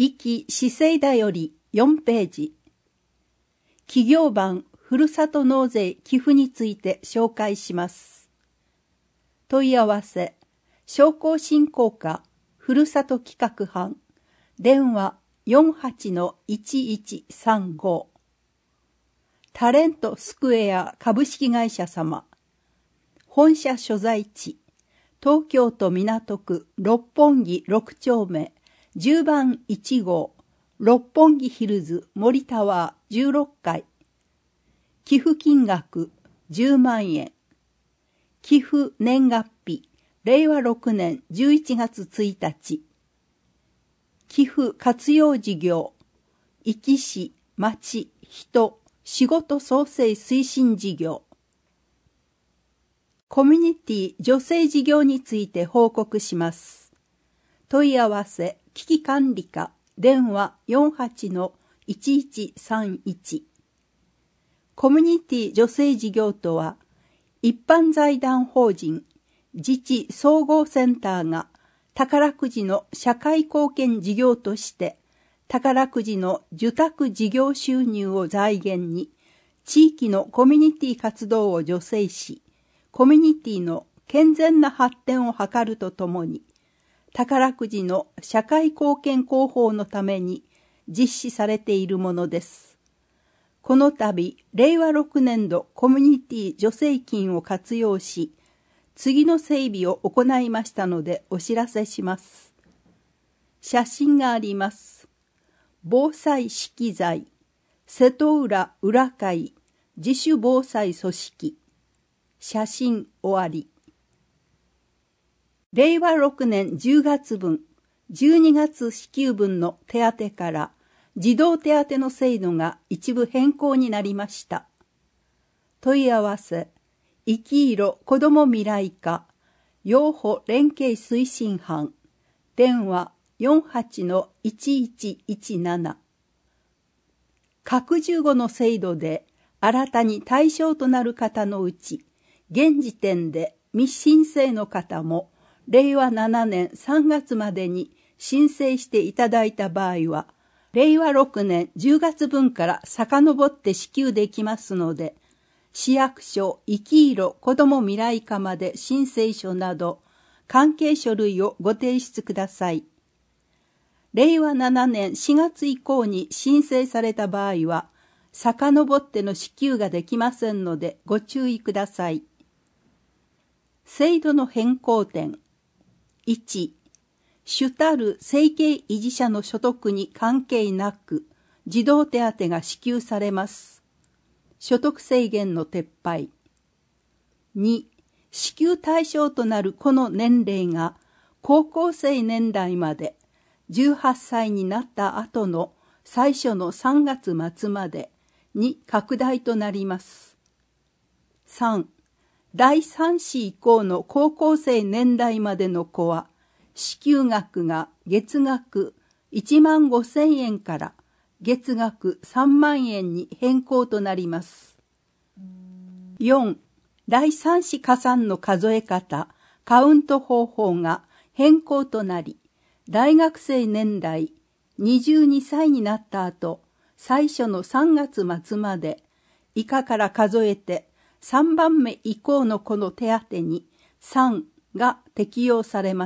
壱岐市政だより4ページ。企業版ふるさと納税寄付について紹介します。問い合わせ、商工振興課ふるさと企画班、電話 48-1135。タレントスクエア株式会社様。本社所在地、東京都港区六本木6丁目10番1号六本木ヒルズ森タワー16階。寄付金額10万円。寄付年月日令和6年11月1日。寄付活用事業、壱岐市、町、人、仕事創生推進事業。コミュニティ女性事業について報告します。問い合わせ、危機管理課、電話 48-1131。コミュニティ女性事業とは、一般財団法人、自治総合センターが宝くじの社会貢献事業として、宝くじの受託事業収入を財源に、地域のコミュニティ活動を助成し、コミュニティの健全な発展を図るとともに、宝くじの社会貢献広報のために実施されているものです。この度、令和6年度コミュニティ助成金を活用し、次の整備を行いましたのでお知らせします。写真があります。防災資材、瀬戸浦浦会自主防災組織。写真終わり。令和6年10月分、12月支給分の手当から児童手当の制度が一部変更になりました。問い合わせ、生きいろ子ども未来課、養護連携推進班、電話 48-1117。拡充後の制度で新たに対象となる方のうち、現時点で未申請の方も、令和7年3月までに申請していただいた場合は、令和6年10月分から遡って支給できますので、市役所生きいろ子ども未来課まで申請書など、関係書類をご提出ください。令和7年4月以降に申請された場合は、遡っての支給ができませんのでご注意ください。制度の変更点。1、主たる生計維持者の所得に関係なく、児童手当が支給されます。所得制限の撤廃。2、支給対象となるこの年齢が、高校生年代まで、18歳になった後の最初の3月末までに拡大となります。3、第3子以降の高校生年代までの子は、支給額が月額1万5,000円から月額3万円に変更となります。4、第3子加算の数え方、カウント方法が変更となり、大学生年代22歳になった後、最初の3月末まで、以下から数えて3番目以降の子の手当に3が適用されます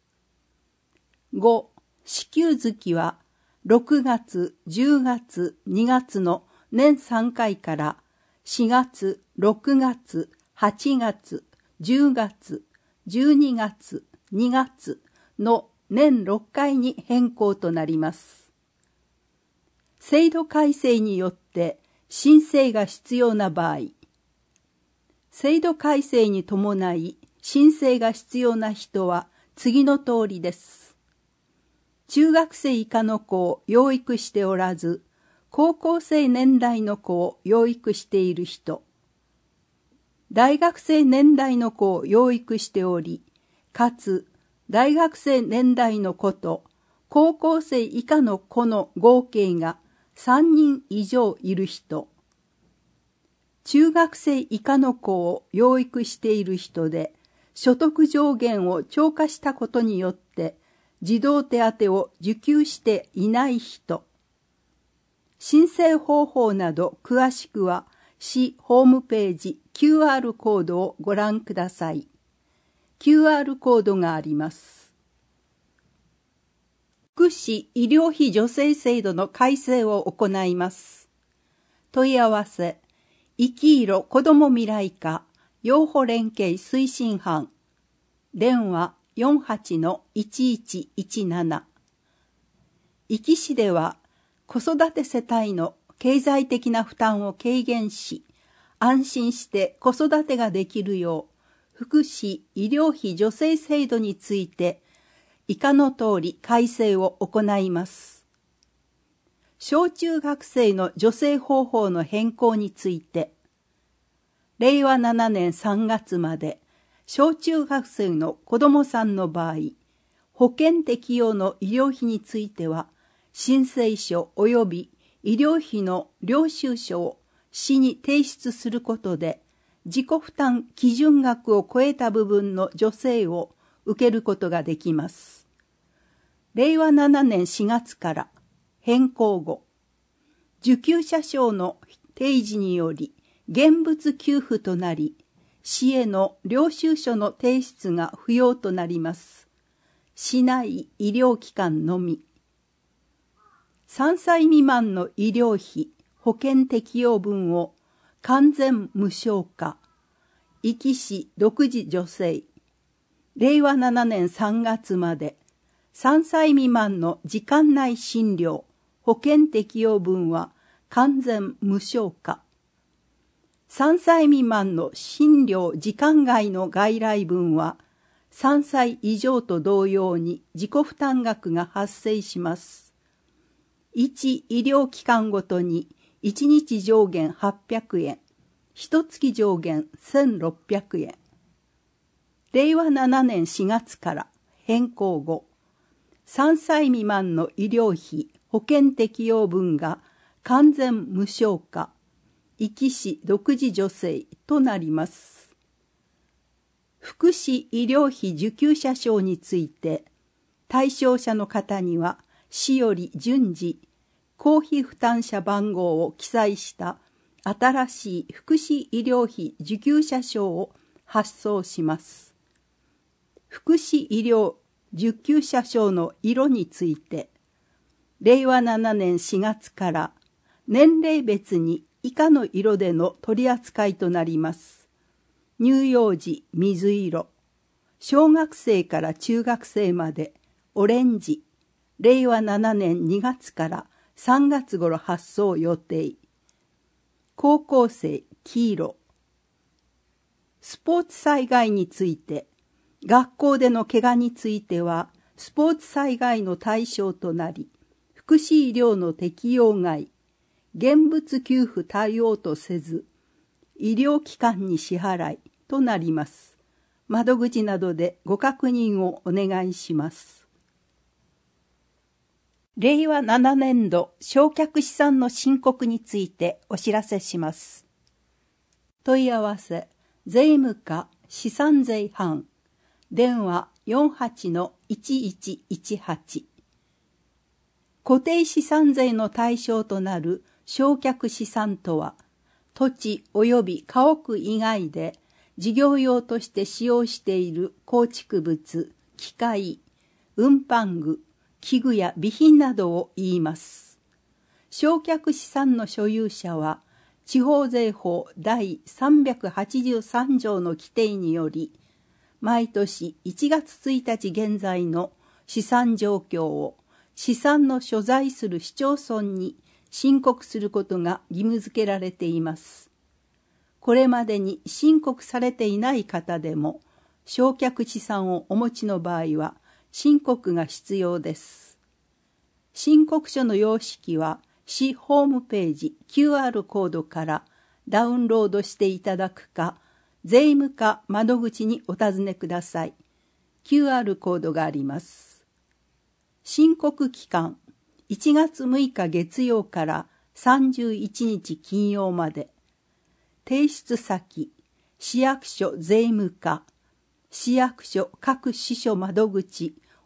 。5、支給月は6月、10月、2月の年3回から4月、6月、8月、10月、12月、2月の年6回に変更となります。制度改正によって申請が必要な場合、制度改正に伴い申請が必要な人は次の通りです。中学生以下の子を養育しておらず、高校生年代の子を養育している人、大学生年代の子を養育しており、かつ大学生年代の子と高校生以下の子の合計が3人以上いる人、中学生以下の子を養育している人で、所得上限を超過したことによって、 児童手当を受給していない人、申請方法など詳しくは市ホームページ QR コードをご覧ください。QR コードがあります。福祉医療費助成制度の改正を行います。問い合わせ、生きいろ子ども未来課養護連携推進班、電話 48-1117。壱岐市では子育て世帯の経済的な負担を軽減し、安心して子育てができるよう、福祉医療費助成制度について、以下の通り改正を行います。小中学生の助成方法の変更について、令和7年3月まで、小中学生の子どもさんの場合、保険適用の医療費については、申請書及び医療費の領収書を市に提出することで、自己負担基準額を超えた部分の助成を受けることができます。令和7年4月から変更後、受給者証の提示により現物給付となり、市への領収書の提出が不要となります。市内医療機関のみ。3歳未満の医療費、保険適用分を完全無償化、壱岐市独自助成、令和7年3月まで、3歳未満の時間内診療、保険適用分は完全無償化、3歳未満の診療時間外の外来分は、3歳以上と同様に自己負担額が発生します。1医療機関ごとに1日上限800円、1月上限1600円。令和7年4月から変更後、3歳未満の医療費、保険適用分が完全無償化、壱岐市独自助成となります。福祉医療費受給者証について、対象者の方には市より順次、公費負担者番号を記載した新しい福祉医療費受給者証を発送します。福祉医療受給者証の色について、令和7年4月から年齢別に以下の色での取り扱いとなります。乳幼児水色、小学生から中学生までオレンジ、令和7年2月から3月頃発送予定。高校生黄色。スポーツ災害について、学校での怪我についてはスポーツ災害の対象となり、福祉医療の適用外、現物給付対応とせず、医療機関に支払いとなります。窓口などでご確認をお願いします。令和7年度償却資産の申告についてお知らせします。問い合わせ、税務課資産税班、電話 48-1118。固定資産税の対象となる償却資産とは、土地及び家屋以外で事業用として使用している構築物、機械、運搬具、器具や備品などを言います。償却資産の所有者は、地方税法第383条の規定により、毎年1月1日現在の資産状況を資産の所在する市町村に申告することが義務付けられています。これまでに申告されていない方でも、償却資産をお持ちの場合は、申告が必要です。申告書の様式は、市ホームページ QR コードからダウンロードしていただくか、税務課窓口にお尋ねください。QR コードがあります。申告期間、1月6日月曜から31日金曜まで。提出先、市役所税務課、市役所各支所窓口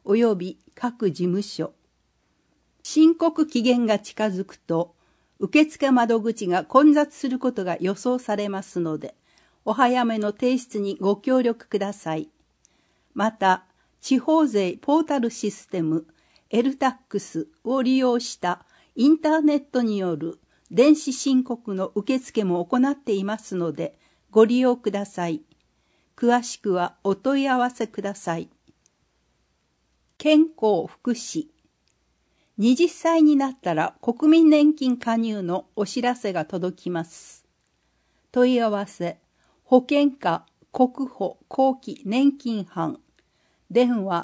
及び各事務所。申告期限が近づくと、受付窓口が混雑することが予想されますので、お早めの提出にご協力ください。また、地方税ポータルシステム LTAX を利用したインターネットによる電子申告の受付も行っていますので、ご利用ください。詳しくはお問い合わせください。健康福祉。20歳になったら国民年金加入のお知らせが届きます。問い合わせ、保険課国保後期年金班、電話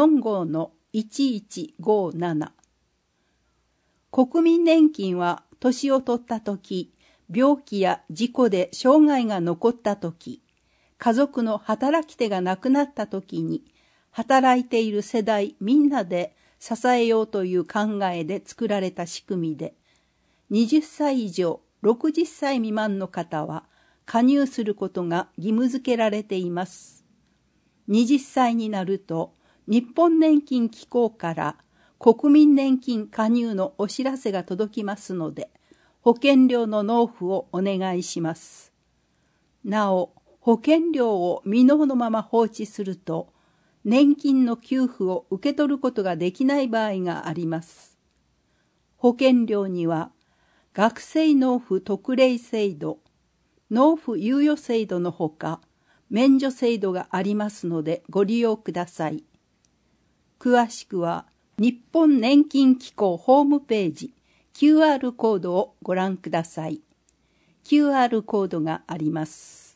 45-1157。国民年金は年を取ったとき、病気や事故で生涯が残ったとき、家族の働き手が亡くなったときに、働いている世代みんなで支えようという考えで作られた仕組みで、20歳以上60歳未満の方は加入することが義務付けられています。20歳になると、日本年金機構から国民年金加入のお知らせが届きますので、保険料の納付をお願いします。なお、保険料を未納のまま放置すると、年金の給付を受け取ることができない場合があります。保険料には、学生納付特例制度、納付猶予制度のほか、免除制度がありますのでご利用ください。詳しくは、日本年金機構ホームページ、QR コードをご覧ください。QR コードがあります。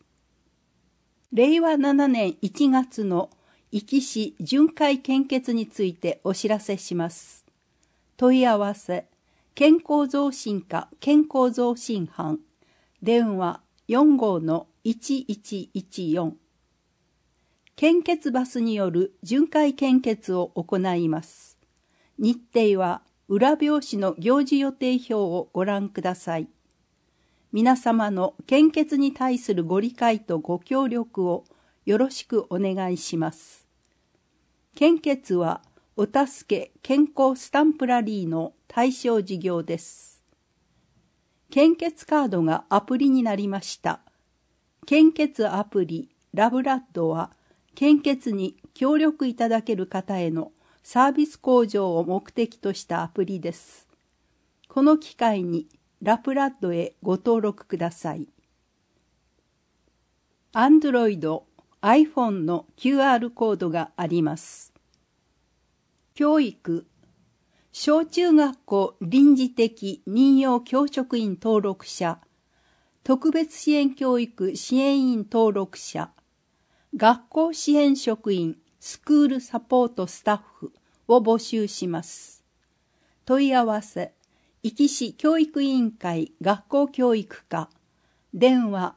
令和7年1月の壱岐市巡回献血についてお知らせします。問い合わせ、健康増進課健康増進班、電話45-1114。献血バスによる巡回献血を行います。日程は裏表紙の行事予定表をご覧ください。皆様の献血に対するご理解とご協力をよろしくお願いします。献血はお助け健康スタンプラリーの対象事業です。献血カードがアプリになりました。献血アプリラブラッドは献血に協力いただける方へのサービス向上を目的としたアプリです。この機会にラブラッドへご登録ください。Android、iPhone の QR コードがあります。教育、小中学校臨時的任用教職員登録者、特別支援教育支援員登録者、学校支援職員スクールサポートスタッフを募集します。問い合わせ、壱岐市教育委員会学校教育課、電話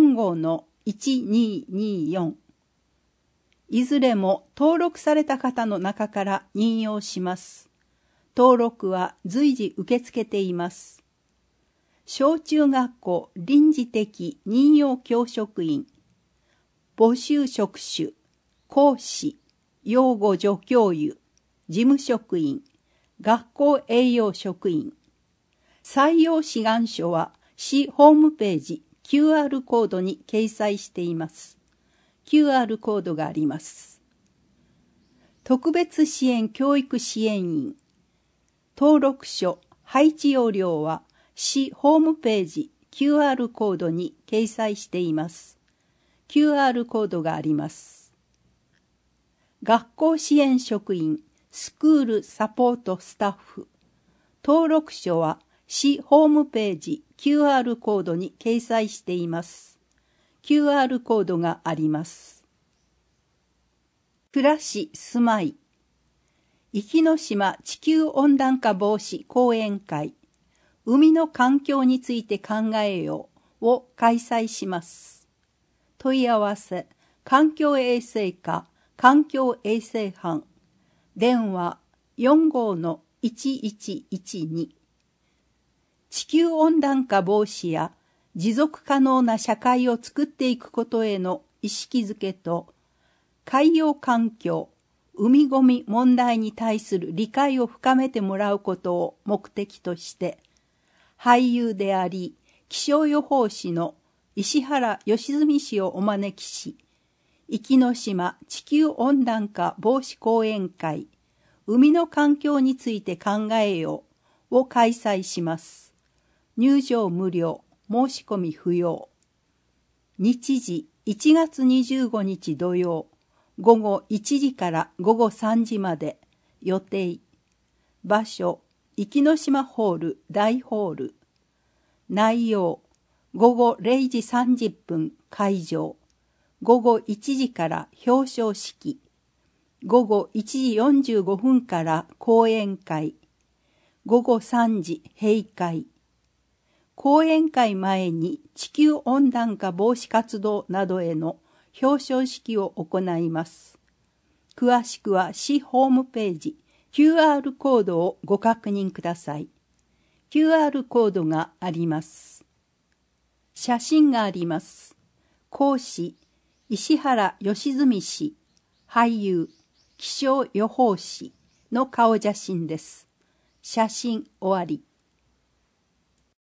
45-1224。いずれも登録された方の中から任用します。登録は随時受け付けています。小中学校臨時的任用教職員、募集職種、講師、養護助教諭、事務職員、学校栄養職員。採用志願書は市ホームページ QR コードに掲載しています。QR コードがあります。特別支援教育支援員。登録書、配置要領は市ホームページ QR コードに掲載しています。QR コードがあります。学校支援職員、スクールサポートスタッフ。登録書は市ホームページ QR コードに掲載しています。QR コードがあります。暮らし住まい。壱岐島地球温暖化防止講演会、海の環境について考えようを開催します。問い合わせ、環境衛生課環境衛生班、電話45-1112。地球温暖化防止や持続可能な社会を作っていくことへの意識づけと、海洋環境、 海ごみ問題に対する理解を深めてもらうことを目的として、俳優であり気象予報士の石原良純氏をお招きし、壱岐島地球温暖化防止講演会、海の環境について考えようを開催します。入場無料、申し込み不要。日時1月25日土曜、午後1時から午後3時まで。予定。場所、壱岐島ホール大ホール。内容、午後0時30分会場。午後1時から表彰式。午後1時45分から講演会。午後3時閉会。講演会前に地球温暖化防止活動などへの表彰式を行います。詳しくは市ホームページ QR コードをご確認ください。QR コードがあります。写真があります。講師、石原良純氏、俳優、気象予報士の顔写真です。写真終わり。